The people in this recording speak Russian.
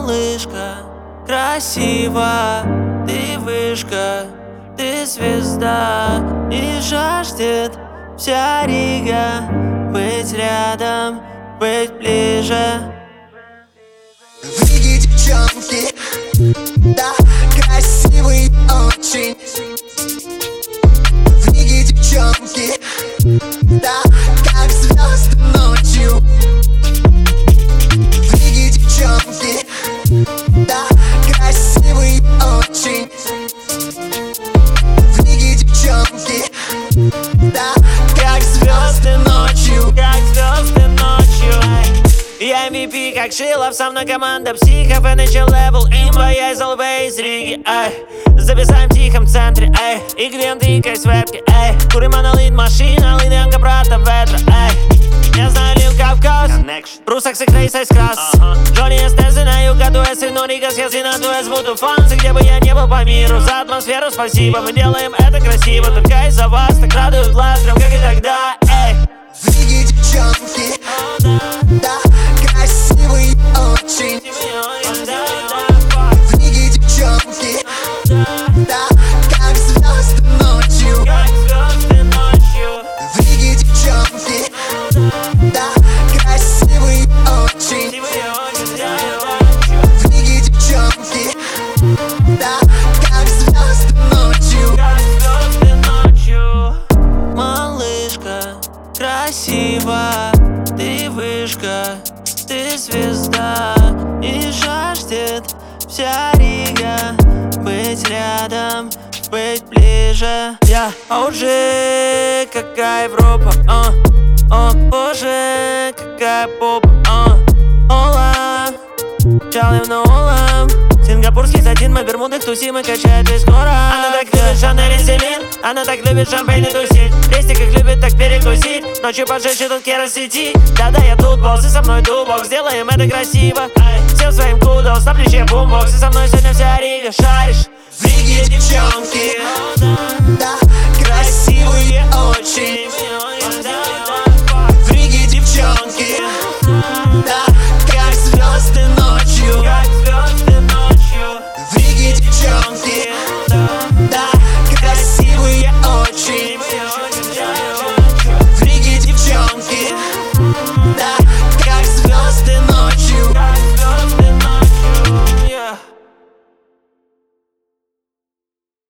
Малышка, красиво, ты вышка, ты звезда, и жаждет вся Рига быть рядом, быть ближе. В Риге девчонки, да, красивые очень. В Риге девчонки, да, как звезды ночью. В Риге девчонки, да, красивые очень. В Риге девчонки, да, как звезды ночью. Как звезды ночью. Я MVP, как Шилов, со мной команда психов, NHL level, имба, я из ЛВ из Риги, ай. Зависаем в тихом центре, ай. И клиенты, и кайсветки, ай. Курим монолит, машина, линенка, брата, ветра, ай. Я знаю Лил Кавказ, Брусак, Секрейс, Айскрас, Джонни Эстези на юг, Дуэс, и Нурикас, я на Дуэс, буду фансы, где бы я не был по миру. За атмосферу спасибо, мы делаем это красиво, только из-за вас так радует глаз, прям как и тогда, эй. В Риге девчонки, да, красивые очень. В Риге девчонки, да, как звезды ночью. В Риге девчонки, да, красивые очень. В Риге девчонки, да, как звезды ночью. Малышка, красиво, ты вышка, ты звезда, и жаждет вся Рига быть рядом, быть ближе. Я OG, какая Европа, о боже, какая попа, Ола, чалим на Олам. Сингапурский сатин, мы в Бермудах тусим и качает весь город. Она так любит Шанель и Селин, она так любит шампейн и тусить. Рести как любит так перекусить, ночью поджечь тут керосети. Да-да, я тут босс, и со мной дубок, сделаем это красиво. Всем своим кудос, на плече бумбокс, и со мной сегодня вся Рига, шаришь. В Риге девчонки, да, красивые очень.